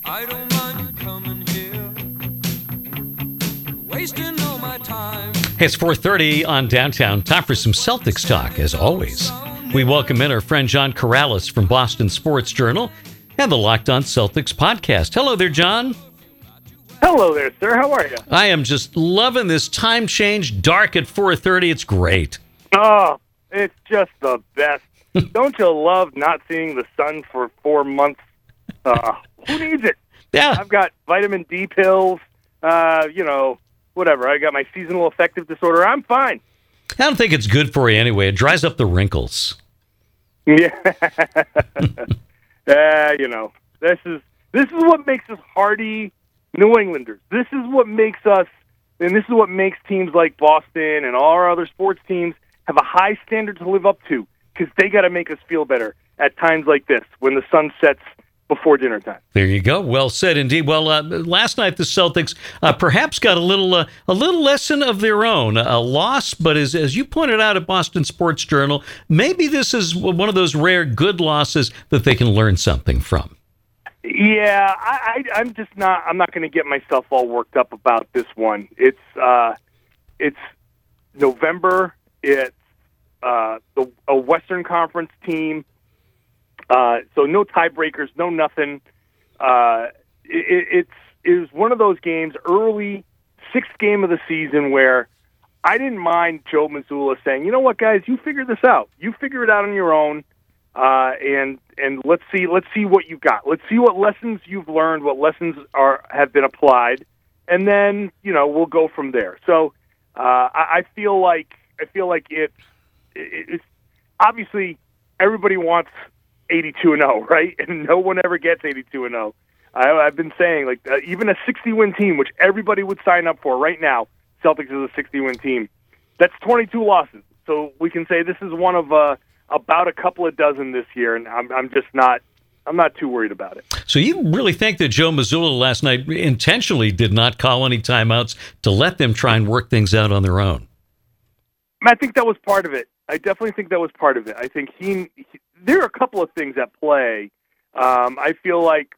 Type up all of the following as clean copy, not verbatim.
I don't mind you coming here, wasting all my time. Hey, it's 4:30 on Downtown. Time for some Celtics talk, as always. We welcome in our friend John Corrales from Boston Sports Journal and the Locked On Celtics podcast. Hello there, John. Hello there, sir. How are you? I am just loving this time change, dark at 4:30. It's great. Oh, it's just the best. Don't you love not seeing the sun for 4 months? Who needs it? Yeah. I've got vitamin D pills, whatever. I got my seasonal affective disorder. I'm fine. I don't think it's good for you anyway. It dries up the wrinkles. Yeah. This is what makes us hardy New Englanders. This is what makes us, and this is what makes teams like Boston and all our other sports teams have a high standard to live up to, because they got to make us feel better at times like this when the sun sets before dinner time. There you go. Well said, indeed. Well, last night the Celtics perhaps got a little lesson of their own, a loss. But as you pointed out at Boston Sports Journal, maybe this is one of those rare good losses that they can learn something from. Yeah, I'm not going to get myself all worked up about this one. It's November. It's a Western Conference team. So no tiebreakers, no nothing. It was one of those games, early, sixth game of the season, where I didn't mind Joe Mazzulla saying, "You know what, guys, you figure this out. You figure it out on your own, and let's see what you got. Let's see what lessons you've learned, what lessons have been applied, and then we'll go from there." So I feel like it's obviously everybody wants 82-0, right? And no one ever gets 82-0. I've been saying, even a 60-win team, which everybody would sign up for right now, Celtics is a 60-win team. That's 22 losses. So we can say this is one of about a couple of dozen this year, and I'm not too worried about it. So you really think that Joe Mazzulla last night intentionally did not call any timeouts to let them try and work things out on their own? I think that was part of it. I definitely think that was part of it. I think there are a couple of things at play. I feel like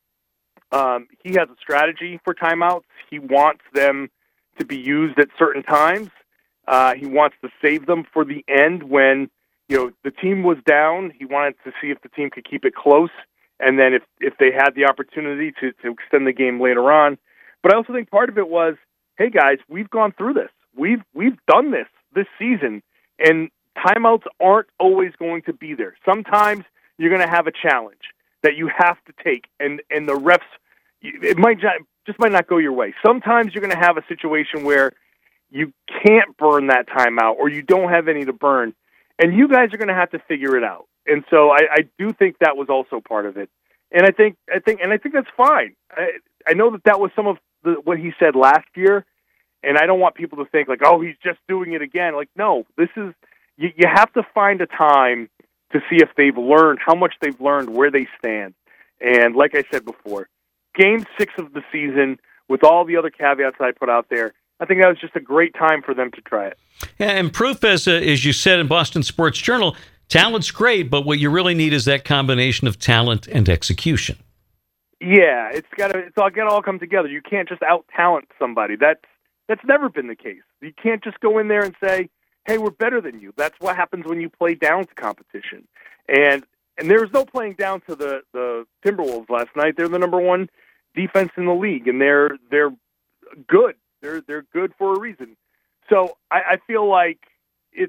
he has a strategy for timeouts. He wants them to be used at certain times. He wants to save them for the end when the team was down. He wanted to see if the team could keep it close, and then if they had the opportunity to extend the game later on. But I also think part of it was, hey guys, we've gone through this. We've done this season, and timeouts aren't always going to be there. Sometimes you're going to have a challenge that you have to take, and the refs, it might not go your way. Sometimes you're going to have a situation where you can't burn that timeout, or you don't have any to burn, and you guys are going to have to figure it out. And so I do think that was also part of it, and I think that's fine. I know that was some of what he said last year, and I don't want people to think oh, he's just doing it again. No, this is. You have to find a time to see if they've learned, how much they've learned, where they stand. And like I said before, Game 6 of the season, with all the other caveats I put out there, I think that was just a great time for them to try it. Yeah, and proof, as you said in Boston Sports Journal, talent's great, but what you really need is that combination of talent and execution. Yeah, it's got to all come together. You can't just out-talent somebody. That's never been the case. You can't just go in there and say, hey, we're better than you. That's what happens when you play down to competition. And there was no playing down to the Timberwolves last night. They're the number one defense in the league, and they're good. They're good for a reason. So I feel like it's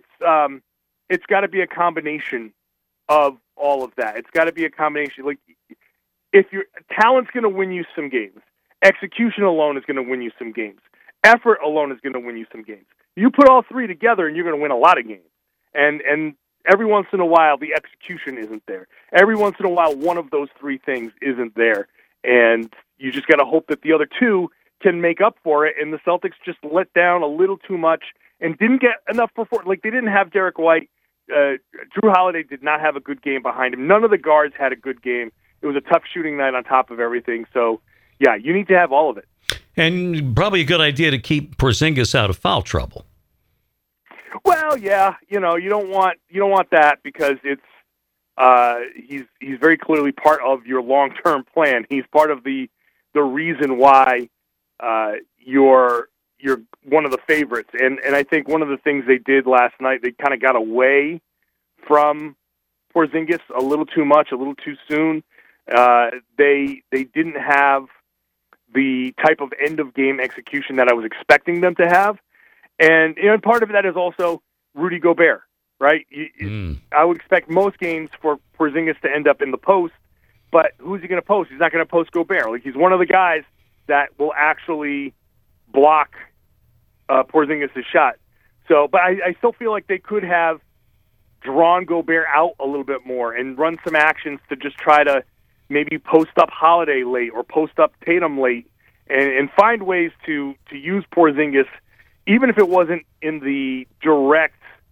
got to be a combination of all of that. It's got to be a combination. If your talent's going to win you some games, execution alone is going to win you some games. Effort alone is going to win you some games. You put all three together, and you're going to win a lot of games. And every once in a while, the execution isn't there. Every once in a while, one of those three things isn't there. And you just got to hope that the other two can make up for it. And the Celtics just let down a little too much and didn't get enough performance. They didn't have Derek White. Drew Holiday did not have a good game behind him. None of the guards had a good game. It was a tough shooting night on top of everything. So, yeah, you need to have all of it. And probably a good idea to keep Porzingis out of foul trouble. Well, yeah, you don't want that because it's he's very clearly part of your long-term plan. He's part of the the reason why you're one of the favorites. And I think one of the things they did last night, they kind of got away from Porzingis a little too much, a little too soon. They didn't have the type of end of game execution that I was expecting them to have, and part of that is also Rudy Gobert, right? I would expect most games for Porzingis to end up in the post, but who's he going to post? He's not going to post Gobert. Like, he's one of the guys that will actually block Porzingis' shot. So, but I still feel like they could have drawn Gobert out a little bit more and run some actions to just try to maybe post up Holiday late or post up Tatum late and find ways to use Porzingis, even if it wasn't in the direct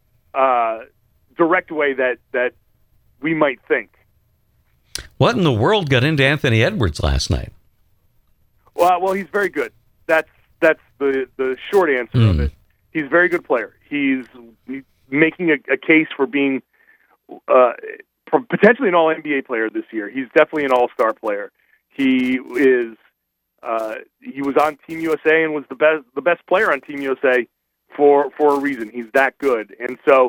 way that we might think. What in the world got into Anthony Edwards last night? Well, he's very good. That's the short answer of it. He's a very good player. He's making a case for being potentially an All-NBA player this year. He's definitely an All-Star player. He was on Team USA and was the best player on Team USA for a reason. He's that good. And so,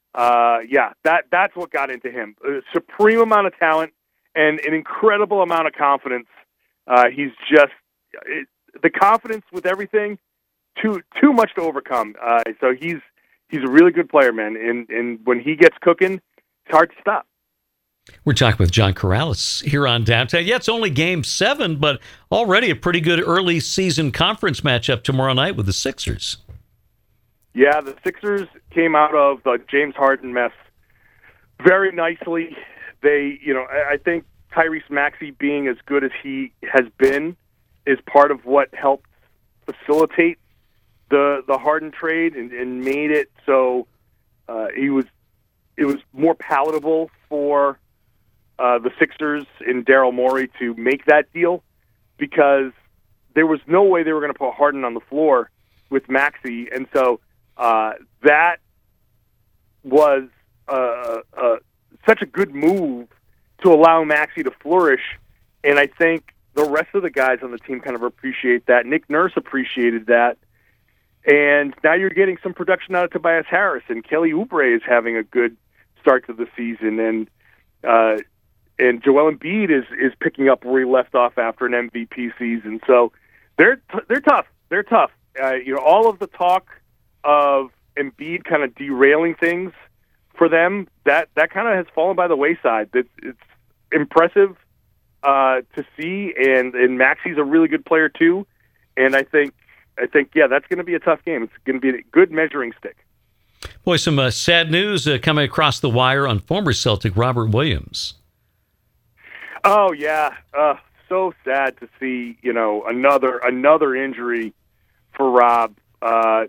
that's what got into him. A supreme amount of talent and an incredible amount of confidence. He's just the confidence with everything too much to overcome. So he's a really good player, man. And when he gets cooking, it's hard to stop. We're talking with John Karalis here on Downtown. Yeah, it's only Game 7, but already a pretty good early season conference matchup tomorrow night with the Sixers. Yeah, the Sixers came out of the James Harden mess very nicely. They, I think Tyrese Maxey being as good as he has been is part of what helped facilitate the Harden trade and made it so it was more palatable for the Sixers and Daryl Morey to make that deal, because there was no way they were going to put Harden on the floor with Maxey, and so that was such a good move to allow Maxey to flourish, and I think the rest of the guys on the team kind of appreciate that. Nick Nurse appreciated that. And now you're getting some production out of Tobias Harris, and Kelly Oubre is having a good start to the season, and Joel Embiid is picking up where he left off after an MVP season. So they're tough. They're tough. All of the talk of Embiid kind of derailing things for them, that kind of has fallen by the wayside. It's impressive to see, and Maxey's a really good player too, and I think that's going to be a tough game. It's going to be a good measuring stick. Boy, some sad news coming across the wire on former Celtic Robert Williams. Oh yeah, so sad to see another injury for Rob. The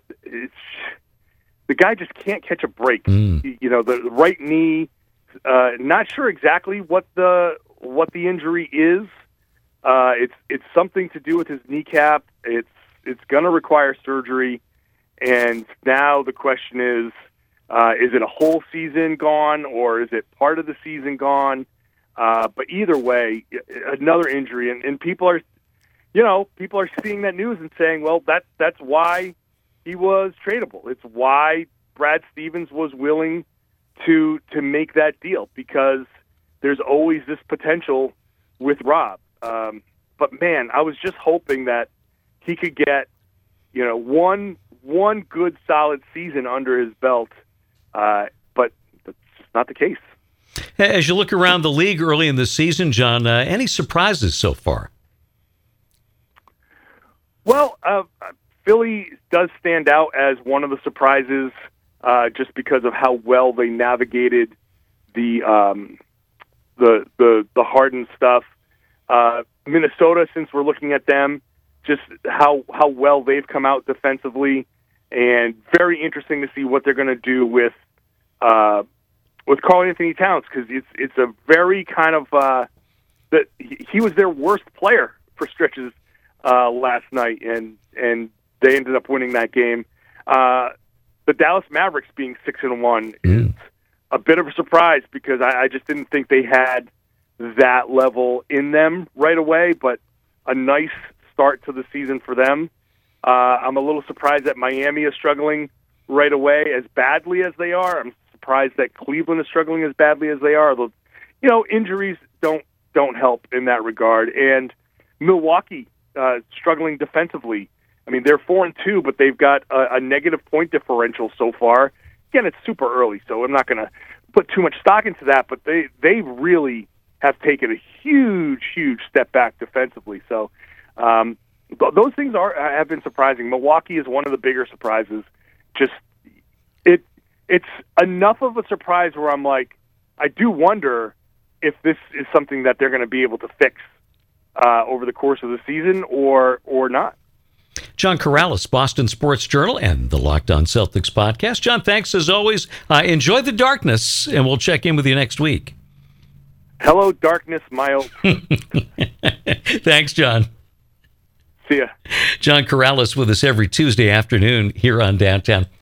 guy just can't catch a break. The right knee. Not sure exactly what the injury is. It's something to do with his kneecap. It's going to require surgery, and now the question is it a whole season gone, or is it part of the season gone? But either way, another injury, and people are seeing that news and saying, well, that's why he was tradable. It's why Brad Stevens was willing to make that deal, because there's always this potential with Rob. But man, I was just hoping that he could get, one good solid season under his belt, but that's just not the case. As you look around the league early in the season, John, any surprises so far? Well, Philly does stand out as one of the surprises, just because of how well they navigated the Harden stuff. Minnesota, since we're looking at them, just how well they've come out defensively, and very interesting to see what they're going to do with Karl Anthony Towns, because it's a very kind of that he was their worst player for stretches last night, and they ended up winning that game. The Dallas Mavericks being 6-1 is a bit of a surprise, because I just didn't think they had that level in them right away, but a nice start to the season for them. I'm a little surprised that Miami is struggling right away as badly as they are. I'm surprised that Cleveland is struggling as badly as they are. Although, injuries don't help in that regard. And Milwaukee struggling defensively. I mean, they're 4-2, but they've got a negative point differential so far. Again, it's super early, so I'm not going to put too much stock into that. But they really have taken a huge step back defensively. So those things have been surprising. Milwaukee is one of the bigger surprises. Just it's enough of a surprise where I'm like, I do wonder if this is something that they're going to be able to fix over the course of the season or not. John Karalis, Boston Sports Journal and the Locked On Celtics podcast. John, thanks as always. Enjoy the darkness, and we'll check in with you next week. Hello, darkness, my old. Thanks, John. See ya. John Karalis with us every Tuesday afternoon here on Downtown.